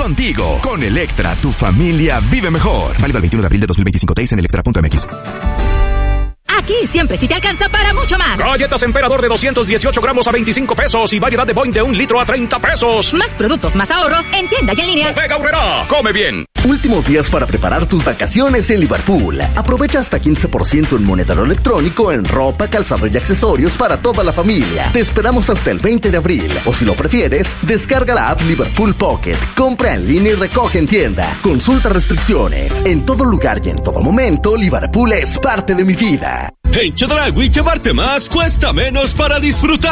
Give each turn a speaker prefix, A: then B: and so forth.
A: contigo. Con Electra, tu familia vive mejor. Válido el 21 de abril de 2025. Te en electra.mx.
B: Aquí siempre sí te alcanza para mucho más.
C: Galletas Emperador de 218 gramos a 25 pesos y variedad de Boing de 1 litro a 30 pesos.
B: Más productos, más ahorro, en tienda y en línea.
C: Bodega Aurrerá, come bien.
D: Últimos días para preparar tus vacaciones en Liverpool. Aprovecha hasta 15% en monedero electrónico, en ropa, calzado y accesorios para toda la familia. Te esperamos hasta el 20 de abril. O si lo prefieres, descarga la app Liverpool Pocket. Compra en línea y recoge en tienda. Consulta restricciones. En todo lugar y en todo momento, Liverpool es parte de mi vida.
E: En Chedraui, llevarte más cuesta menos para disfrutar.